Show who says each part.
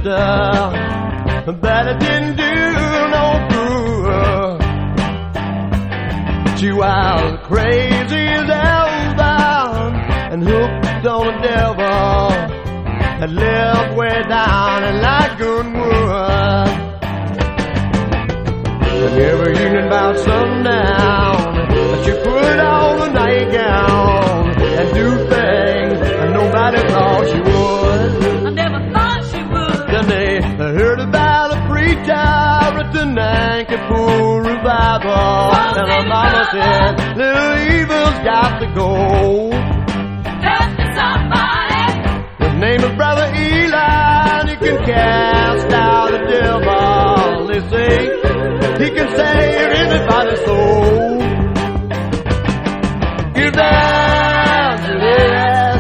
Speaker 1: sister, but it didn't do no good. She was crazy as hellbound and hooked on the devil, and lived way down in Lagoonwood. And every evening about sundown, she put on a nightgown and do things and nobody thought she would.
Speaker 2: I never thought she would.
Speaker 1: Then they heard about a preacher at the Nancypool revival, and her mama said, little evil's got to go.